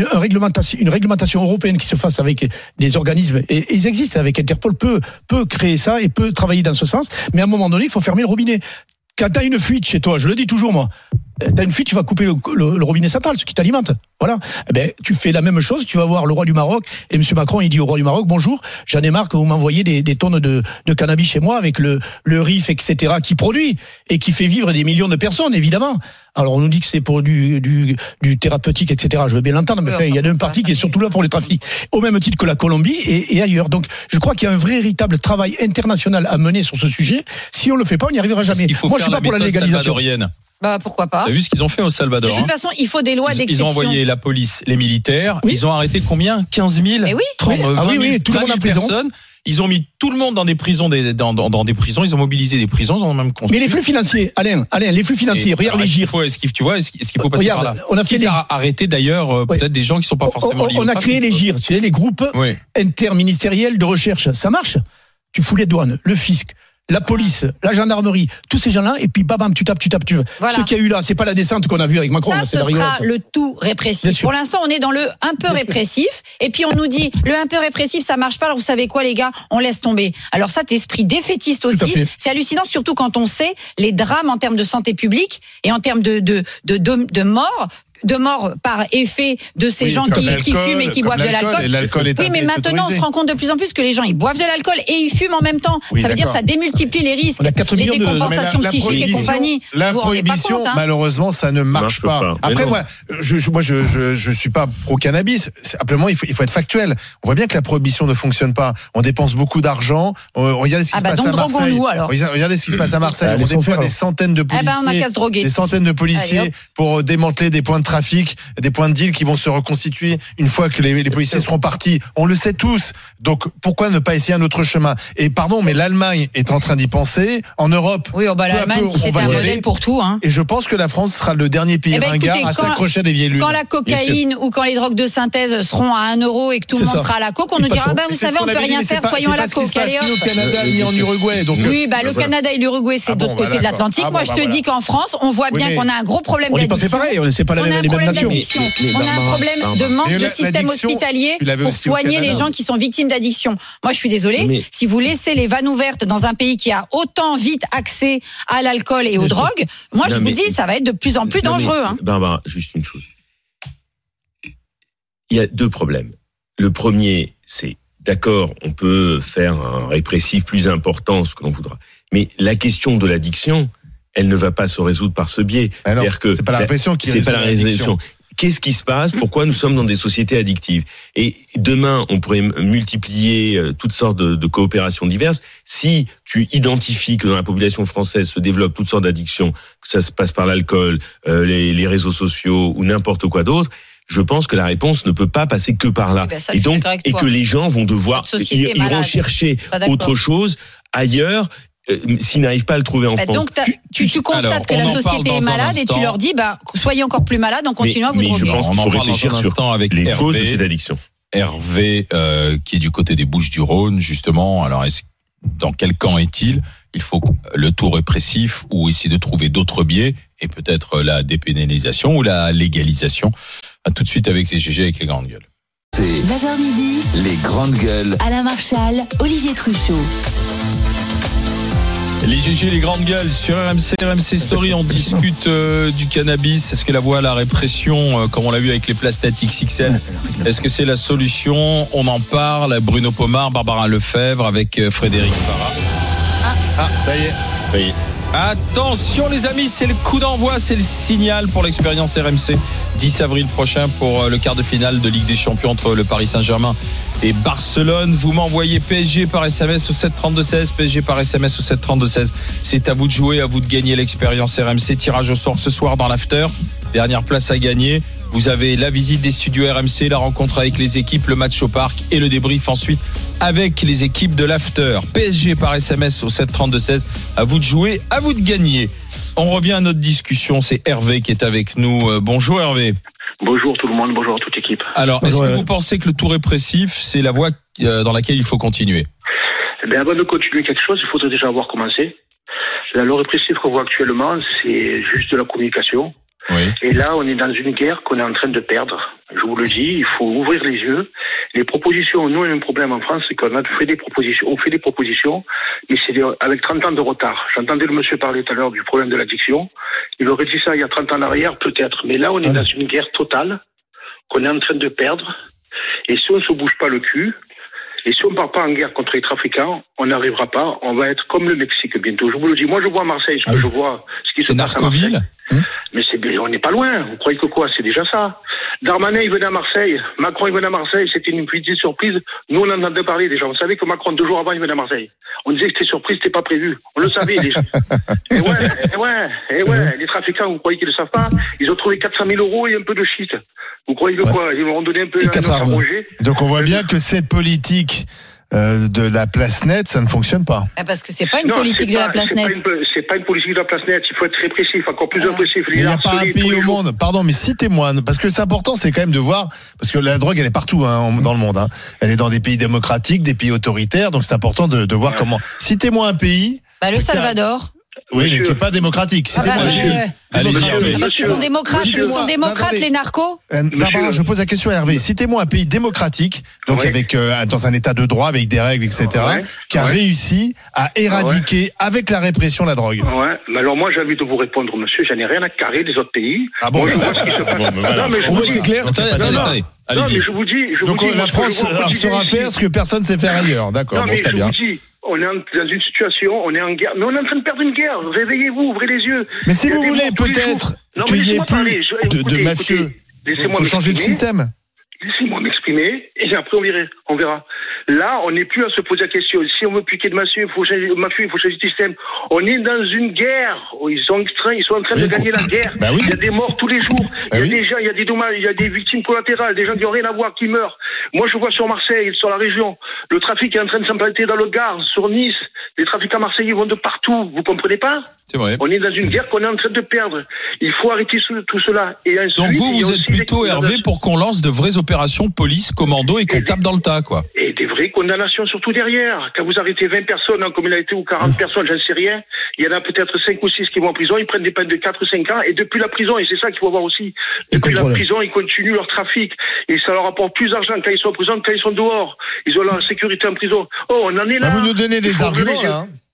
une réglementation européenne qui se fasse avec des organismes. Et ils existent, avec Interpol, peut créer ça et peut travailler dans ce sens. Mais à un moment donné, il faut fermer le robinet. Quand tu as une fuite chez toi, je le dis toujours moi, tu as une fuite, tu vas couper le robinet central, ce qui t'alimente. Voilà. Eh ben, tu fais la même chose, tu vas voir le roi du Maroc, et M. Macron, il dit au roi du Maroc, bonjour, j'en ai marre que vous m'envoyez des tonnes de cannabis chez moi avec le RIF, etc., qui produit et qui fait vivre des millions de personnes, évidemment. Alors, on nous dit que c'est pour du thérapeutique, etc. Je veux bien l'entendre, mais il y a une partie qui est surtout là pour les trafics, au même titre que la Colombie et ailleurs. Donc, je crois qu'il y a un véritable travail international à mener sur ce sujet. Si on le fait pas, on n'y arrivera jamais. Moi, je suis pas pour la légalisation. Pourquoi pas? T'as vu ce qu'ils ont fait au Salvador? De toute façon, il faut des lois d'exception. Ils ont envoyé la police, les militaires. Oui. Ils ont arrêté combien? 15 000? Mais oui. 30, 20 000, tout le monde en prison. Personnes. Ils ont mis tout le monde dans des prisons, dans des prisons. Ils ont mobilisé des prisons. Ils ont même construit. Mais les flux financiers, Alain, les flux financiers. Regarde les GIR. Est-ce qu'il faut passer par là? On a fait arrêter d'ailleurs peut-être des gens qui sont pas forcément liés. On a créé les GIR, tu sais, les groupes interministériels de recherche. Ça marche. Tu fous les douanes, le fisc, la police, la gendarmerie, tous ces gens-là, et puis babam, tu tapes. Voilà. Ce qu'il y a eu là, c'est pas la descente qu'on a vue avec Macron. Ça, ce sera le tout répressif. Pour l'instant, on est dans le un peu répressif, et puis on nous dit, le un peu répressif, ça marche pas, alors vous savez quoi, les gars, on laisse tomber. Alors ça, esprit défaitiste aussi, c'est hallucinant, surtout quand on sait les drames en termes de santé publique, et en termes de morts par effet de ces gens qui fument et qui boivent de l'alcool. Oui, mais maintenant on se rend compte de plus en plus que les gens ils boivent de l'alcool et ils fument en même temps. Ça veut dire que ça démultiplie les risques, les décompensations psychiques et compagnie. La prohibition, malheureusement, ça ne marche pas. Après, moi, je suis pas pro cannabis. Simplement, il faut être factuel. On voit bien que la prohibition ne fonctionne pas. On dépense beaucoup d'argent. Regardez ce qui se passe à Marseille. Regardez ce qui se passe à Marseille. On déploie des centaines de policiers, pour démanteler des points de trafic, des points de deal qui vont se reconstituer une fois que les policiers seront partis. On le sait tous. Donc, pourquoi ne pas essayer un autre chemin? Et pardon, mais l'Allemagne est en train d'y penser. En Europe. Oui, l'Allemagne, c'est un modèle pour tout, hein. Et je pense que la France sera le dernier pays ringard à s'accrocher à des vieilles lunes. Quand la cocaïne ou quand les drogues de synthèse seront à 1 euro et que tout le monde sera à la coke, on nous dira, vous savez, on peut rien faire, soyons à la coke. Allez, hop. Au Canada, ni en Uruguay. Donc, oui, le Canada et l'Uruguay, c'est de l'autre côté de l'Atlantique. Moi, je te dis qu'en France, on voit bien qu'on a un gros problème d'addiction. On n'est pas fait pareil, c'est pas les mêmes nations. On a un problème de manque de système hospitalier pour soigner les gens qui sont victimes d'addiction. Moi, je suis désolée. Si vous laissez les vannes ouvertes dans un pays qui a autant vite accès à l'alcool et aux drogues, moi, je vous dis, ça va être de plus en plus dangereux. Barbara, juste une chose. Il y a 2 problèmes. Le premier, c'est, d'accord, on peut faire un répressif plus important, ce que l'on voudra. Mais la question de l'addiction, elle ne va pas se résoudre par ce biais. C'est pas la répression qui résout l'addiction. qu'est-ce qui se passe? Pourquoi nous sommes dans des sociétés addictives? Et demain, on pourrait multiplier toutes sortes de coopérations diverses. Si tu identifies que dans la population française se développent toutes sortes d'addictions, que ça se passe par l'alcool, les réseaux sociaux ou n'importe quoi d'autre, je pense que la réponse ne peut pas passer que par là. Ça, et donc, et que les gens vont devoir iront chercher autre chose ailleurs. S'ils n'arrivent pas à le trouver en France. Donc tu constates que la société est malade et tu leur dis soyez encore plus malade en continuant à vous droguer. Mais je pense qu'il faut réfléchir sur avec les Hervé, causes de cette addiction. Hervé, qui est du côté des Bouches-du-Rhône, justement. Alors, dans quel camp est-il? Il faut le tout répressif ou essayer de trouver d'autres biais et peut-être la dépénalisation ou la légalisation. À tout de suite avec les GG, avec les grandes gueules. C'est 9h midi, les grandes gueules. Alain Marchal, Olivier Truchot. Les GG, les grandes gueules sur RMC Story, on discute du cannabis. Est-ce que la voie à la répression, comme on l'a vu avec les Plastatiques XL, est-ce que c'est la solution? On en parle. Bruno Pomar, Barbara Lefebvre avec Frédéric Farah. Ça y est. Attention les amis, c'est le coup d'envoi, c'est le signal pour l'expérience RMC. 10 avril prochain pour le quart de finale de Ligue des Champions entre le Paris Saint-Germain et Barcelone. Vous m'envoyez PSG par SMS au 732-16, PSG par SMS au 732-16. C'est à vous de jouer, à vous de gagner l'expérience RMC. Tirage au sort ce soir dans l'after. Dernière place à gagner. Vous avez la visite des studios RMC, la rencontre avec les équipes, le match au parc et le débrief ensuite avec les équipes de l'after. PSG par SMS au 732-16. À vous de jouer, à vous de gagner. On revient à notre discussion. C'est Hervé qui est avec nous. Bonjour Hervé. Bonjour tout le monde, bonjour à toute l'équipe. Alors, est-ce que vous pensez que le tout répressif, c'est la voie dans laquelle il faut continuer? Eh bien, avant de continuer quelque chose, il faudrait déjà avoir commencé. Le répressif qu'on voit actuellement, c'est juste de la communication. Oui. Et là, on est dans une guerre qu'on est en train de perdre. Je vous le dis, il faut ouvrir les yeux. Les propositions, nous, on a un problème en France, c'est qu'on a fait des propositions, mais c'est avec 30 ans de retard. J'entendais le monsieur parler tout à l'heure du problème de l'addiction. Il aurait dit ça il y a 30 ans en arrière, peut-être. Mais là, on est dans une guerre totale qu'on est en train de perdre. Et si on ne se bouge pas le cul, et si on ne part pas en guerre contre les trafiquants, on n'arrivera pas. On va être comme le Mexique bientôt. Je vous le dis. Moi, je vois à Marseille ce qui se passe à Marseille. Mais on n'est pas loin. Vous croyez que quoi? C'est déjà ça. Darmanin, il venait à Marseille. Macron, il venait à Marseille. C'était une petite surprise. Nous, on en entendait parler déjà. On savait que Macron, 2 jours avant, il venait à Marseille. On disait que c'était surprise, c'était pas prévu. On le savait déjà. Et ouais. Les trafiquants, vous croyez qu'ils ne le savent pas? Ils ont trouvé 400 000 € et un peu de shit. Vous croyez que quoi? Ils leur ont donné un peu à manger. Donc on voit bien que cette politique de la place nette, ça ne fonctionne pas. Parce que c'est pas une politique de la place nette. C'est pas une politique de la place nette. Il faut être répressif, encore plus répressif. Il n'y a pas un pays au monde. Pardon, mais citez-moi, parce que c'est important, c'est quand même de voir, parce que la drogue, elle est partout dans le monde. Elle est dans des pays démocratiques, des pays autoritaires, donc c'est important de voir comment. Citez-moi un pays. Le Salvador. Oui, mais qui n'est pas démocratique. Parce qu'ils sont démocrates, les narcos. Barbara, je pose la question à Hervé. Citez-moi un pays démocratique, donc avec dans un état de droit, avec des règles, etc., qui a réussi à éradiquer avec la répression la drogue. Ouais, mais alors moi j'ai envie de vous répondre, monsieur, j'en ai rien à carrer des autres pays. Ah bon, je vois ce qui se passe. Non, mais c'est clair. Non, mais je vous dis. Donc la France saura faire ce que personne ne sait faire ailleurs. D'accord, bon, très bien. On est dans une situation, on est en guerre, mais on est en train de perdre une guerre. Réveillez-vous, ouvrez les yeux. Mais si vous voulez peut-être qu'il n'y ait plus de mafieux, il faut changer de système. Laissez-moi m'exprimer et après on verra. Là, on n'est plus à se poser la question. Si on veut piquer de mafieux, il faut changer de système. On est dans une guerre. Ils sont en train de gagner la guerre. Il y a des morts tous les jours. Il y a des gens, il y a des dommages, il y a des victimes collatérales, des gens qui n'ont rien à voir, qui meurent. Moi, je vois sur Marseille, sur la région, le trafic est en train de s'implanter dans le Gard, sur Nice. Les trafiquants marseillais vont de partout. Vous comprenez pas? C'est vrai. On est dans une guerre qu'on est en train de perdre. Il faut arrêter tout cela. Et ensuite, donc vous êtes plutôt, Hervé, pour qu'on lance de vraies opérations police, commando et qu'on tape dans le tas, quoi. Et des vraies condamnations surtout derrière. Quand vous arrêtez 20 personnes en communauté ou 40 personnes, j'en sais rien, il y en a peut-être 5 ou 6 qui vont en prison, ils prennent des peines de 4 ou 5 ans, et depuis la prison, et c'est ça qu'il faut voir aussi, depuis la prison, ils continuent leur trafic, et ça leur apporte plus d'argent quand ils sont en prison que quand ils sont dehors. Ils ont la sécurité en prison. Oh, on en est là. Vous nous donnez des arguments, là.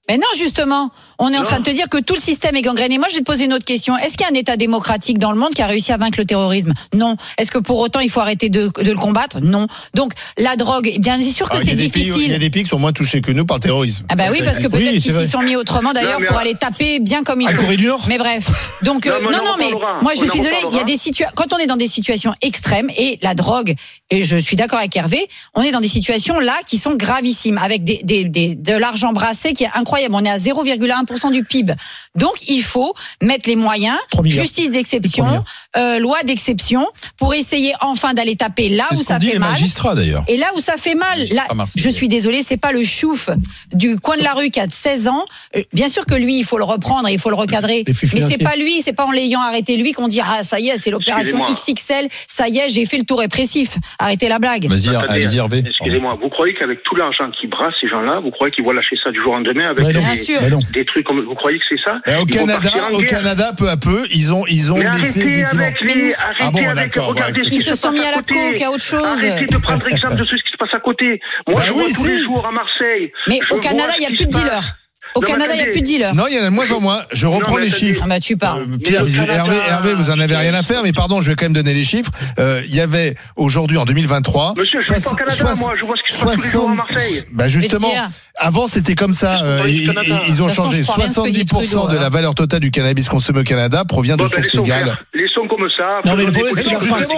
Mais non, justement, on est en train de te dire que tout le système est gangréné. Moi, je vais te poser une autre question. Est-ce qu'il y a un État démocratique dans le monde qui a réussi à vaincre le terrorisme ? Non. Est-ce que pour autant, il faut arrêter de le combattre ? Non. Donc, la drogue, bien sûr que c'est difficile. Il y a des pays qui sont moins touchés que nous par le terrorisme. Ah bah oui, parce que peut-être qu'ils s'y sont mis autrement d'ailleurs pour aller taper bien comme il faut. Corée du Nord. Mais bref. Donc, non, mais moi, je suis désolée, il y a des situations, quand on est dans des situations extrêmes, et la drogue, et je suis d'accord avec Hervé, on est dans des situations là qui sont gravissimes, avec de l'argent brassé qui est incroyable. On est à 0,1% du PIB. Donc, il faut mettre les moyens, justice d'exception, loi d'exception, pour essayer enfin d'aller taper là où ça fait mal. Magistrats, d'ailleurs. Et là où ça fait mal, là, je suis désolée, c'est pas le chouf du coin de la rue qui a 16 ans. Bien sûr que lui, il faut le reprendre et il faut le recadrer. Mais c'est pas lui, c'est pas en l'ayant arrêté lui qu'on dit ah ça y est, c'est l'opération XXL, ça y est, j'ai fait le tout répressif. Arrêtez la blague. Vas-y, Hervé. Excusez-moi, vous croyez qu'avec tout l'argent qui brasse ces gens-là, vous croyez qu'ils vont lâcher ça du jour au lendemain avec des trucs comme vous croyez que c'est ça? Au Canada, peu à peu, ils ont laissé effectivement. Arrêtez avec, regardez, ils se sont mis à la coke, à autre chose. Arrêtez de prendre exemple de ce qui se passe à côté. Moi, je vois tous les jours à Marseille. Mais au Canada, il n'y a plus de dealers. Au Canada, il n'y a plus de dealers. Non, il y en a de moins en moins. Je reprends les chiffres. Ah bah tu parles. Pierre, Hervé, vous en avez rien à faire, mais pardon, je vais quand même donner les chiffres. Il y avait aujourd'hui, en 2023. Monsieur, je suis pas au Canada, moi, je vois ce qui se passe tous les jours à Marseille. Bah justement, avant c'était comme ça. Ils ont changé. 70% de la valeur totale du cannabis consommé au Canada provient de sources légales. Les sons comme ça. Non, mais le problème, c'est que la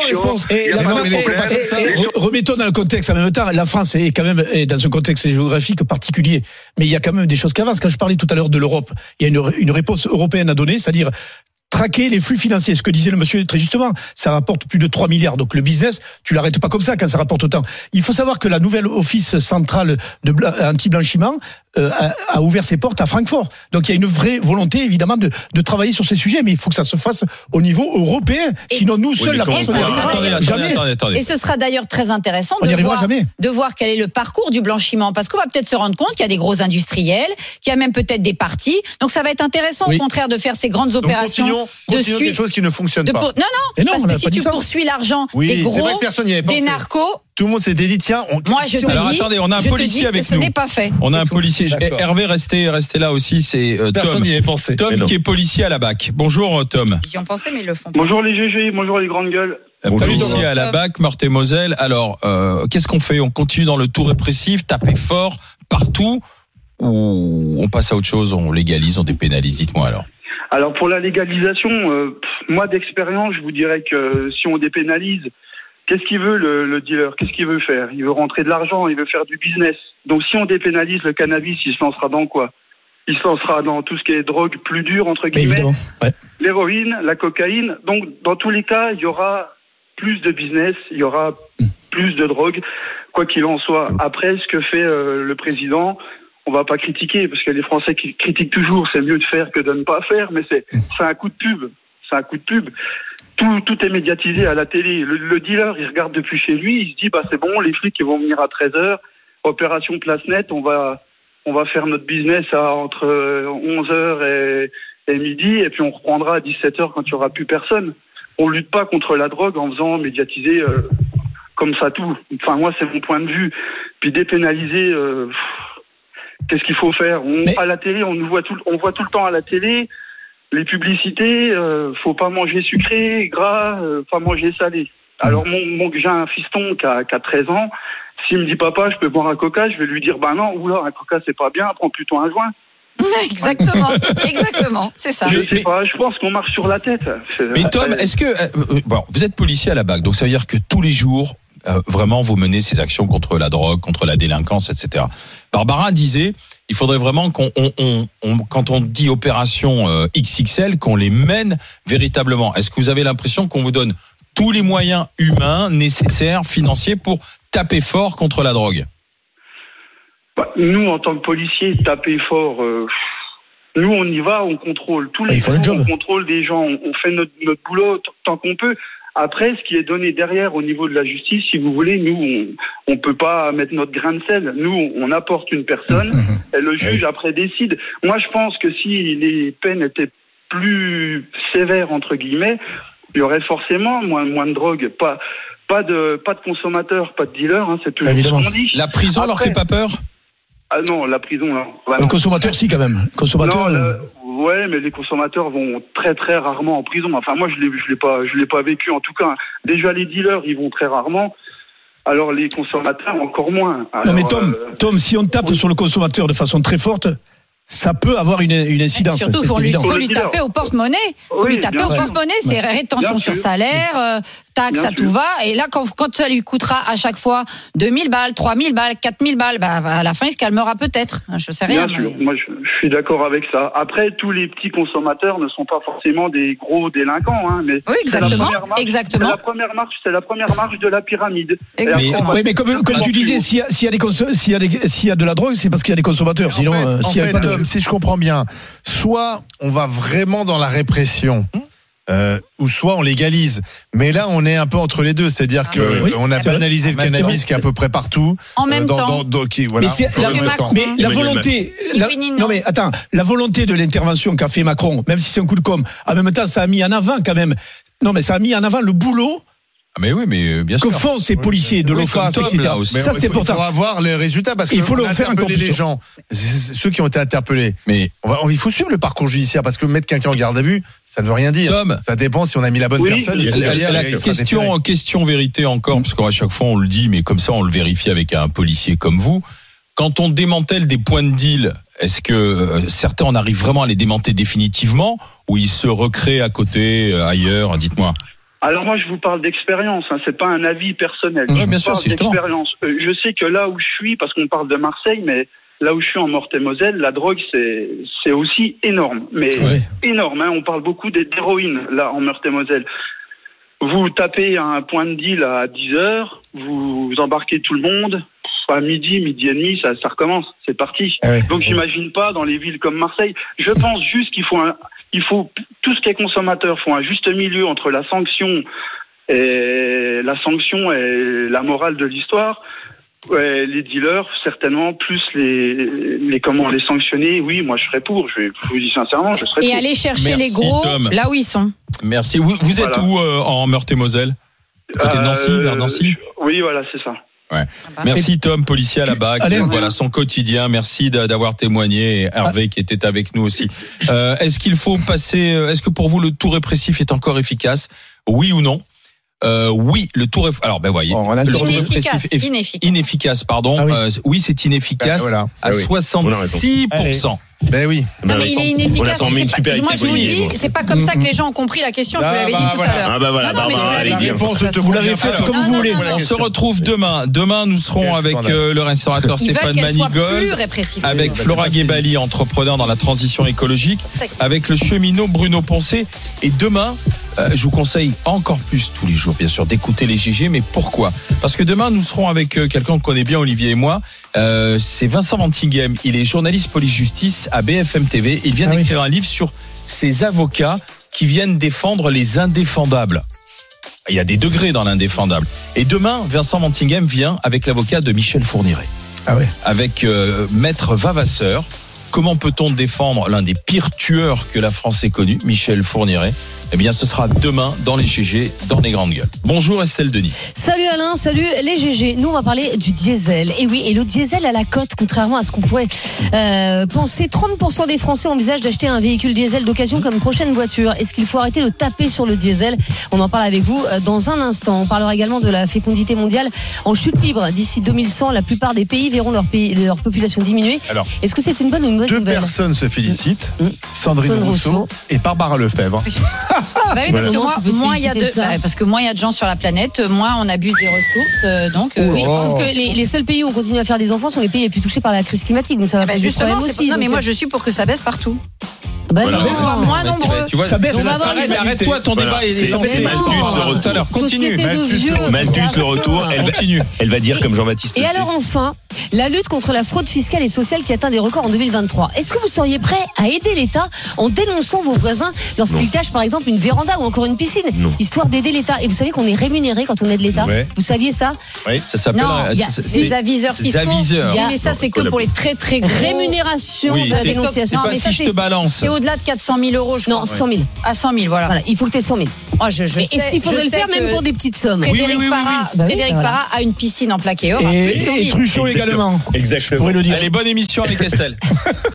France. Remettons dans le contexte en même temps. La France est quand même dans un contexte géographique particulier. Mais il y a quand même des choses qui avancent. Quand je parlais tout à l'heure de l'Europe, il y a une réponse européenne à donner, c'est-à-dire traquer les flux financiers. Ce que disait le monsieur très justement, ça rapporte plus de 3 milliards. Donc le business, tu l'arrêtes pas comme ça quand ça rapporte autant. Il faut savoir que la nouvelle office centrale anti-blanchiment a ouvert ses portes à Francfort. Donc il y a une vraie volonté évidemment de travailler sur ces sujets, mais il faut que ça se fasse au niveau européen. Sinon nous seuls, la France, attendez. Et ce sera d'ailleurs très intéressant de voir quel est le parcours du blanchiment, parce qu'on va peut-être se rendre compte qu'il y a des gros industriels, qu'il y a même peut-être des partis. Donc ça va être intéressant au contraire de faire ces grandes opérations. Continuons des choses qui ne fonctionnent pas. Non, parce que si tu poursuis l'argent des gros, des narcos. Tout le monde s'était dit tiens. Moi je te dis. Alors attendez, on a un policier avec nous. Ce n'est pas fait. On a un policier. Hervé, restez là aussi. C'est Tom. N'y avait pensé. Tom qui est policier à la BAC. Bonjour Tom. Ils y ont pensé mais ils le font pas. Bonjour les GG, bonjour les grandes gueules. Policier à la BAC, Meurthe-et-Moselle. Alors qu'est-ce qu'on fait ? On continue dans le tout répressif, taper fort partout, ou on passe à autre chose, on légalise, on dépénalise ? Dites-moi alors. Alors pour la légalisation, moi d'expérience, je vous dirais que si on dépénalise, qu'est-ce qu'il veut le dealer ? Qu'est-ce qu'il veut faire ? Il veut rentrer de l'argent, il veut faire du business. Donc si on dépénalise le cannabis, il se lancera dans quoi ? Il se lancera dans tout ce qui est drogue plus dure, entre guillemets, l'héroïne, la cocaïne. Donc dans tous les cas, il y aura plus de business, il y aura plus de drogue, quoi qu'il en soit. Après, ce que fait le président, on va pas critiquer, parce que les Français qui critiquent toujours, c'est mieux de faire que de ne pas faire, mais c'est un coup de pub. C'est un coup de pub. Tout est médiatisé à la télé. Le dealer, il regarde depuis chez lui, il se dit, c'est bon, les flics, ils vont venir à 13h, opération place nette, on va faire notre business entre 11h et midi, et puis on reprendra à 17h quand il y aura plus personne. On lutte pas contre la drogue en faisant médiatiser comme ça tout. Enfin, moi, c'est mon point de vue. Puis dépénaliser, qu'est-ce qu'il faut faire ? À la télé, on voit tout le temps à la télé les publicités. Faut pas manger sucré, gras, pas manger salé. Alors j'ai un fiston qui a 13 ans. S'il me dit papa, je peux boire un coca, je vais lui dire non, un coca c'est pas bien, prends plutôt un joint. Exactement, c'est ça. Je sais pas, je pense qu'on marche sur la tête. Mais Tom, est-ce que vous êtes policier à la BAC, donc ça veut dire que tous les jours, vraiment, vous menez ces actions contre la drogue, contre la délinquance, etc. Barbara disait, il faudrait vraiment quand on dit opération XXL, qu'on les mène véritablement. Est-ce que vous avez l'impression qu'on vous donne tous les moyens humains nécessaires, financiers, pour taper fort contre la drogue ? Nous, en tant que policiers, taper fort, nous, on y va, on contrôle tous les jours, on contrôle des gens, on fait notre boulot tant qu'on peut. Après, ce qui est donné derrière au niveau de la justice, si vous voulez, nous, on peut pas mettre notre grain de sel. Nous, on apporte une personne, et le juge après décide. Moi, je pense que si les peines étaient plus sévères, entre guillemets, il y aurait forcément moins de drogue, pas de consommateurs, pas de dealers, c'est tout ce qu'on dit. La prison leur fait pas peur ? Ah non, la prison, là. Bah, le consommateur, si, quand même. Le consommateur. Ouais, mais les consommateurs vont très très rarement en prison. Enfin, moi, je l'ai pas vécu en tout cas. Déjà, les dealers, ils vont très rarement. Alors, les consommateurs, encore moins. Alors, non, mais Tom, si on tape sur le consommateur de façon très forte, ça peut avoir une incidence. Surtout, il faut lui taper au porte-monnaie. C'est rétention sur salaire, taxe à tout va. Et là, quand ça lui coûtera à chaque fois 2000 balles, 3000 balles, 4000 balles, à la fin, il se calmera peut-être. Je sais rien. Bien sûr, moi, je suis d'accord avec ça. Après, tous les petits consommateurs ne sont pas forcément des gros délinquants. Hein, mais oui, exactement. C'est la première marche de la pyramide. Oui, mais comme tu disais, s'il y a de la drogue, c'est parce qu'il y a des consommateurs. Sinon, si je comprends bien, soit on va vraiment dans la répression, ou soit on légalise. Mais là, on est un peu entre les deux, c'est-à-dire qu'on a banalisé le cannabis qui est à peu près partout. En même temps. Mais la volonté. La volonté de l'intervention qu'a fait Macron, même si c'est un coup de com', en même temps, ça a mis en avant quand même. Non, mais ça a mis en avant le boulot. Mais oui, mais bien sûr. Que font ces policiers de l'OFAS, etc. Ça, c'est important. Il faut avoir les résultats parce qu'il faut faire interpeller les gens, ceux qui ont été interpellés. Mais il faut suivre le parcours judiciaire parce que mettre quelqu'un en garde à vue, ça ne veut rien dire. Tom, ça dépend si on a mis la bonne personne. La question vérité encore, parce qu'à chaque fois on le dit, mais comme ça on le vérifie avec un policier comme vous. Quand on démantèle des points de deal, est-ce que certains on arrive vraiment à les démanteler définitivement ou ils se recréent à côté, ailleurs? Dites-moi. Alors moi je vous parle d'expérience, c'est pas un avis personnel. Oui, bien sûr, c'est d'expérience. Je sais que là où je suis, parce qu'on parle de Marseille, mais là où je suis en Meurthe-et-Moselle, la drogue c'est aussi énorme, mais énorme. On parle beaucoup d'héroïne là en Meurthe-et-Moselle. Vous tapez un point de deal à 10h, vous embarquez tout le monde. À midi et demi, ça recommence, c'est parti. Donc j'imagine pas dans les villes comme Marseille. Je pense juste qu'il faut tout ce qui est consommateur, faut un juste milieu entre la sanction et la morale de l'histoire. Les dealers, certainement, plus les sanctionner. Oui, moi je serais pour. Je vous dis sincèrement, je serais pour. Et aller chercher les gros Tom. Là où ils sont. Merci. Vous êtes où en Meurthe-et-Moselle? Côté de Nancy, vers Nancy? Oui, voilà, c'est ça. Ouais. Merci Tom, policier à la BAC. Voilà son quotidien. Merci d'avoir témoigné. Et Hervé qui était avec nous aussi. Est-ce qu'il faut passer? Est-ce que pour vous le tout répressif est encore efficace? Oui ou non? Oui, le tout répressif. Alors voyez, le tout répressif inefficace. Pardon. Oui, c'est inefficace à 66%. Ben oui. Non, mais il est inefficace. Moi, je vous dis, c'est pas comme ça que les gens ont compris la question. Je vous l'avais dit tout à l'heure. Non, mais je vous l'avais dit. Vous l'avez fait comme vous voulez. On se retrouve demain. Demain, nous serons avec le restaurateur Stéphane Manigol, avec Flora Guébali, entrepreneur dans la transition écologique, avec le cheminot Bruno Poncé. Et demain, je vous conseille encore plus tous les jours, bien sûr, d'écouter les GG. Mais pourquoi? Parce que demain, nous serons avec quelqu'un qu'on connaît bien, Olivier et moi. C'est Vincent Mantingham. Il est journaliste police-justice à BFM TV. Il vient d'écrire un livre sur ces avocats qui viennent défendre les indéfendables. Il y a des degrés dans l'indéfendable. Et demain, Vincent Mantingham vient avec l'avocat de Michel Fourniret. Avec Maître Vavasseur. Comment peut-on défendre l'un des pires tueurs que la France ait connu, Michel Fourniret? Eh bien, ce sera demain dans les GG, dans les grandes gueules. Bonjour Estelle Denis. Salut Alain, salut les GG. Nous, on va parler du diesel. Et oui, et le diesel à la cote, contrairement à ce qu'on pourrait penser. 30% des Français envisagent d'acheter un véhicule diesel d'occasion comme prochaine voiture. Est-ce qu'il faut arrêter de taper sur le diesel? On en parle avec vous dans un instant. On parlera également de la fécondité mondiale en chute libre. D'ici 2100, la plupart des pays verront leur population diminuer. Alors, est-ce que c'est une bonne ou une mauvaise nouvelle? Deux personnes se félicitent. Sandrine Rousseau et Barbara Lefebvre. Oui, parce que moins il y a de gens sur la planète, moins on abuse des ressources. Donc, sauf que les seuls pays où on continue à faire des enfants sont les pays les plus touchés par la crise climatique. Donc ça va justement aussi. Non, mais moi je suis pour que ça baisse partout. Soit moins nombreux. Tu vois, ça baisse. Arrête-toi, ton débat est essentiel. Malthus tout à l'heure. Continue. Malthus le retour. Elle va dire comme Jean-Baptiste. Et alors enfin, la lutte contre la fraude fiscale et sociale qui atteint des records en 2023. Est-ce que vous seriez prêt à aider l'État en dénonçant vos voisins lorsqu'ils cachent par exemple une véranda ou encore une piscine, histoire d'aider l'État? Et vous savez qu'on est rémunéré quand on aide l'État. Vous saviez ça? Oui, ça s'appelle. Non, il y a des aviseurs fiscaux. Mais ça c'est que pour les très très gros. Rémunération de la dénonciation. C'est pas si je te balance. au-delà de 400 000 euros, je crois. Non, 100 000. À 100 000, voilà. Il faut que tu aies 100 000. Oh, est-ce qu'il faudrait le faire même pour des petites sommes? Frédéric Farah a une piscine en plaqué or. Et Truchot également. Exactement. Pour le dire. Allez, bonne émission avec Estelle.